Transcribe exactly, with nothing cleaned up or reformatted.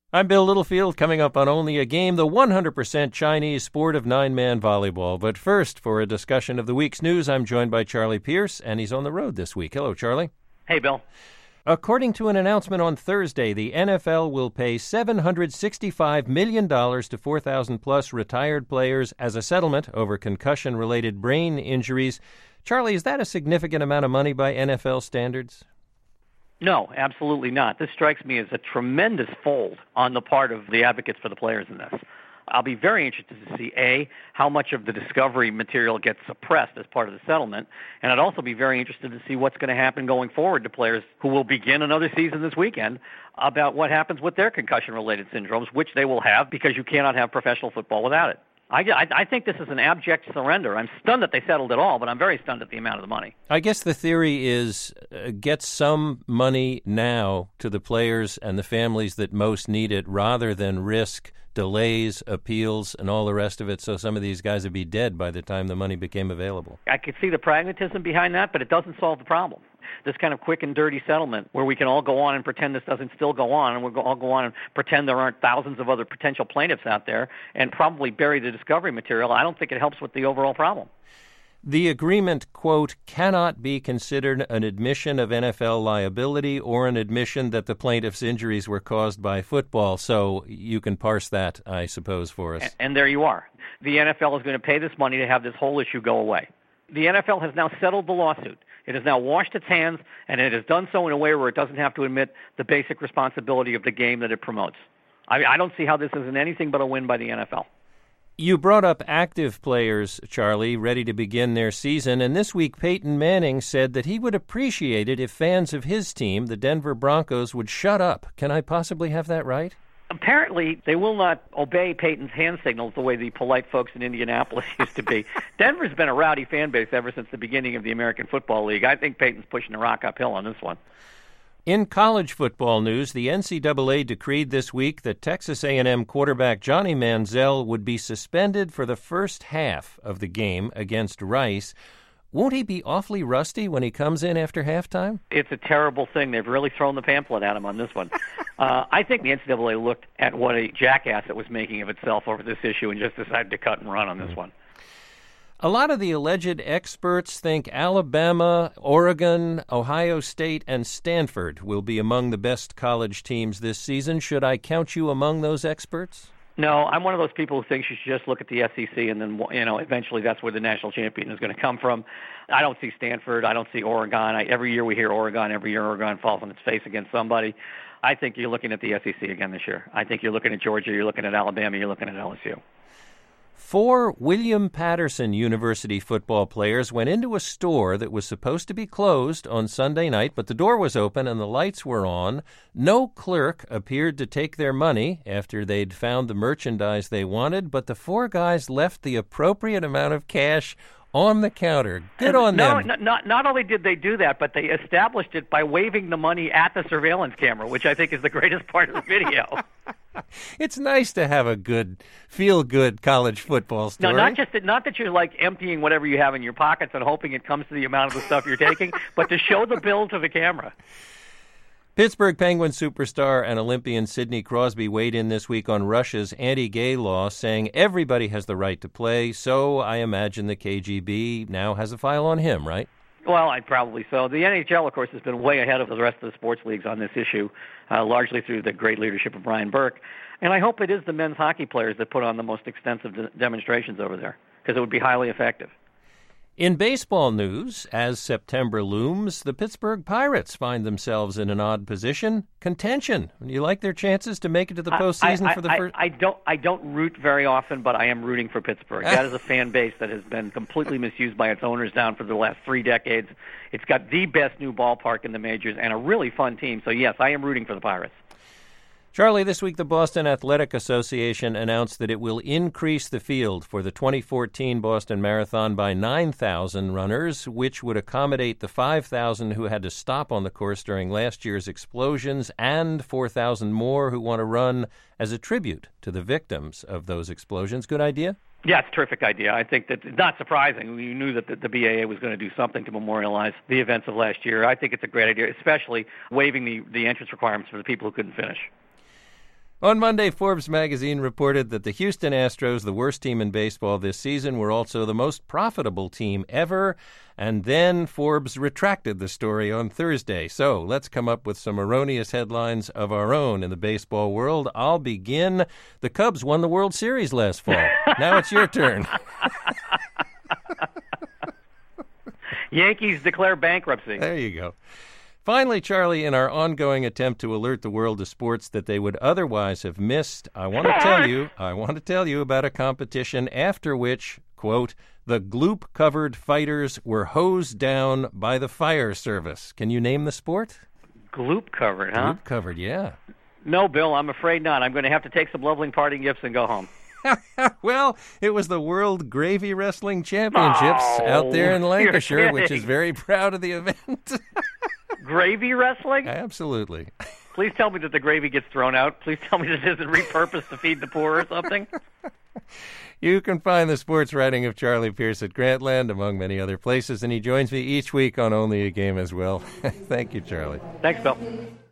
I'm Bill Littlefield, coming up on Only a Game, the one hundred percent Chinese sport of nine-man volleyball. But first, for a discussion of the week's news, I'm joined by Charlie Pierce, and he's on the road this week. Hello, Charlie. Hey, Bill. According to an announcement on Thursday, the N F L will pay seven hundred sixty-five million dollars to four thousand plus retired players as a settlement over concussion-related brain injuries. Charlie, is that a significant amount of money by N F L standards? No, absolutely not. This strikes me as a tremendous fold on the part of the advocates for the players in this. I'll be very interested to see, A, how much of the discovery material gets suppressed as part of the settlement, and I'd also be very interested to see what's going to happen going forward to players who will begin another season this weekend about what happens with their concussion-related syndromes, which they will have because you cannot have professional football without it. I, I, I think this is an abject surrender. I'm stunned that they settled it all, but I'm very stunned at the amount of the money. I guess the theory is uh, get some money now to the players and the families that most need it rather than risk delays, appeals, and all the rest of it, so some of these guys would be dead by the time the money became available. I could see the pragmatism behind that, but it doesn't solve the problem. This kind of quick and dirty settlement where we can all go on and pretend this doesn't still go on, and we'll all go on and pretend there aren't thousands of other potential plaintiffs out there and probably bury the discovery material, I don't think it helps with the overall problem. The agreement, quote, cannot be considered an admission of N F L liability or an admission that the plaintiff's injuries were caused by football. So you can parse that, I suppose, for us. And, and there you are. The N F L is going to pay this money to have this whole issue go away. The N F L has now settled the lawsuit. It has now washed its hands, and it has done so in a way where it doesn't have to admit the basic responsibility of the game that it promotes. I, I don't see how this isn't anything but a win by the N F L. You brought up active players, Charlie, ready to begin their season, and this week Peyton Manning said that he would appreciate it if fans of his team, the Denver Broncos, would shut up. Can I possibly have that right? Apparently, they will not obey Peyton's hand signals the way the polite folks in Indianapolis used to be. Denver's been a rowdy fan base ever since the beginning of the American Football League. I think Peyton's pushing the rock uphill on this one. In college football news, the N C double A decreed this week that Texas A and M quarterback Johnny Manziel would be suspended for the first half of the game against Rice. Won't he be awfully rusty when he comes in after halftime? It's a terrible thing. They've really thrown the pamphlet at him on this one. uh, I think the N C double A looked at what a jackass it was making of itself over this issue and just decided to cut and run on this one. A lot of the alleged experts think Alabama, Oregon, Ohio State, and Stanford will be among the best college teams this season. Should I count you among those experts? No, I'm one of those people who thinks you should just look at the S E C and then, you know, eventually that's where the national champion is going to come from. I don't see Stanford. I don't see Oregon. I, every year we hear Oregon. Every year Oregon falls on its face against somebody. I think you're looking at the S E C again this year. I think you're looking at Georgia. You're looking at Alabama. You're looking at L S U. Four William Patterson University football players went into a store that was supposed to be closed on Sunday night, but the door was open and the lights were on. No clerk appeared to take their money after they'd found the merchandise they wanted, but the four guys left the appropriate amount of cash on the counter. Good on no, them. No, not, not only did they do that, but they established it by waving the money at the surveillance camera, which I think is the greatest part of the video. It's nice to have a good, feel-good college football story. No, not just that, not that you're like emptying whatever you have in your pockets and hoping it comes to the amount of the stuff you're taking, but to show the bill to the camera. Pittsburgh Penguins superstar and Olympian Sidney Crosby weighed in this week on Russia's anti-gay law, saying everybody has the right to play, so I imagine the K G B now has a file on him, right? Well, I'd probably so. The N H L, of course, has been way ahead of the rest of the sports leagues on this issue, uh, largely through the great leadership of Brian Burke. And I hope it is the men's hockey players that put on the most extensive de- demonstrations over there, because it would be highly effective. In baseball news, as September looms, the Pittsburgh Pirates find themselves in an odd position. Contention. You like their chances to make it to the postseason I, I, for the I, first? I don't. I don't root very often, but I am rooting for Pittsburgh. That is a fan base that has been completely misused by its owners down for the last three decades. It's got the best new ballpark in the majors and a really fun team. So yes, I am rooting for the Pirates. Charlie, this week the Boston Athletic Association announced that it will increase the field for the twenty fourteen Boston Marathon by nine thousand runners, which would accommodate the five thousand who had to stop on the course during last year's explosions and four thousand more who want to run as a tribute to the victims of those explosions. Good idea? Yeah, it's a terrific idea. I think that it's not surprising. We knew that the, the B A A was going to do something to memorialize the events of last year. I think it's a great idea, especially waiving the, the entrance requirements for the people who couldn't finish. On Monday, Forbes magazine reported that the Houston Astros, the worst team in baseball this season, were also the most profitable team ever. And then Forbes retracted the story on Thursday. So let's come up with some erroneous headlines of our own in the baseball world. I'll begin. The Cubs won the World Series last fall. Now it's your turn. Yankees declare bankruptcy. There you go. Finally, Charlie, in our ongoing attempt to alert the world of sports that they would otherwise have missed, I want to tell you, I want to tell you about a competition after which, quote, the gloop-covered fighters were hosed down by the fire service. Can you name the sport? Gloop-covered, huh? Gloop-covered, yeah. No, Bill, I'm afraid not. I'm going to have to take some lovely parting gifts and go home. Well, it was the World Gravy Wrestling Championships oh, out there in Lancashire, which is very proud of the event. Gravy wrestling? Absolutely. Please tell me that the gravy gets thrown out. Please tell me that it isn't repurposed to feed the poor or something. You can find the sports writing of Charlie Pierce at Grantland, among many other places, and he joins me each week on Only a Game as well. Thank you, Charlie. Thanks, Bill.